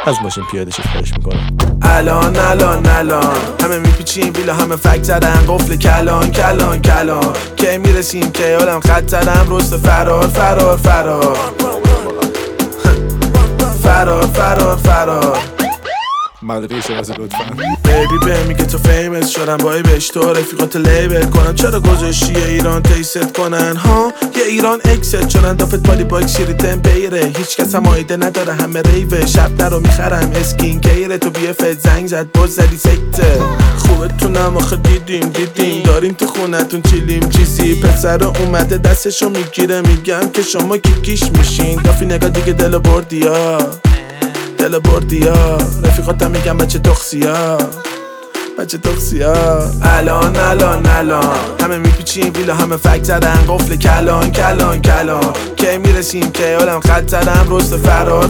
از ماشین پیاده شی خواهش میکنم. الان همه میپیچیم بیلا همه فکت زدن قفل کلان که میرسیم که حالم خط زدم رست فرار مدرقه شناسی لطفا. بیبی به میگه تو فیمس شدم بای بهش تو رفیقات لیبل کنم. چرا گذاشتی ایران تیست کنن ها؟ یه ایران اکست شدن دافت بالی باک شیری تمپیره. هیچ کس هم آیده نداره همه ریوه. شب نرو میخرم اسکین کیره. تو بیه فت زنگ زد باز زدی سکته. خوبه تونم آخه دیدیم داریم تو خونتون چیلیم چیزی. پسر اومده دستشو میگیره میگم که شما کیکیش میشین. دافی نگاه دیگه دل بردیا رفیقاتم میگم بچه تخصیا الان همه میپیچیم ویلا همه فکت زدن قفل کلان که میرسیم که حالم خط زدم رست فرار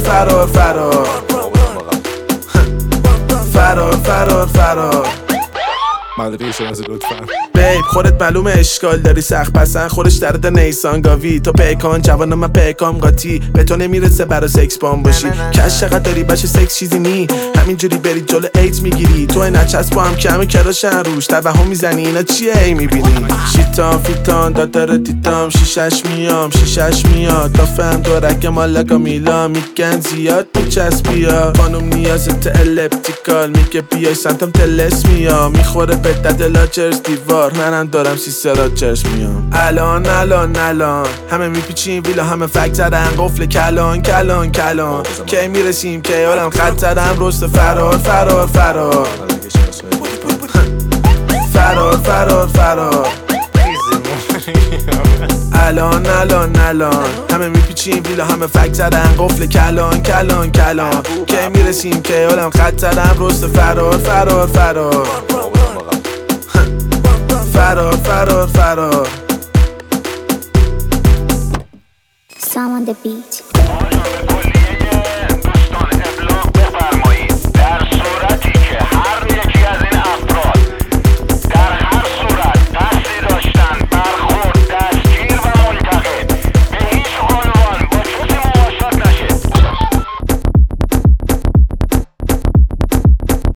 مدرقه شناسی لطفا. بیب خودت معلومه اشکال داری سخت پسن خودش درد نیسان گاوی. تو پیکان جوانم من پیکام قاطی به تو نمیرسه برا سکس بام باشی. کش چقدر داری بشه سکس چیزی نی همینجوری بری جلو ایت میگیری. تو نچسب با هم که همه کراشن روش توهم میزنی اینا چیه ای میبینی. شیطان فیتان دادر تیتام شیشش میاد تا فهم دورک مالاگا میلا میگن زیاد میچسبیا. خانم نیازت الپتیکال میگه بیای سمتم تلس میام. میخوره به دد لاجرز دیوار منم دارم سیسه راجرز میام. الان همه میپیچیم ویلا همه فکت زدن قفل کلان که میرسیم که حالم خط زدم رست فرار الان همه میپیچیم ویلا همه فکت زدن قفل کلان که میرسیم که حالم خط زدم رست فرار Sam on the beat.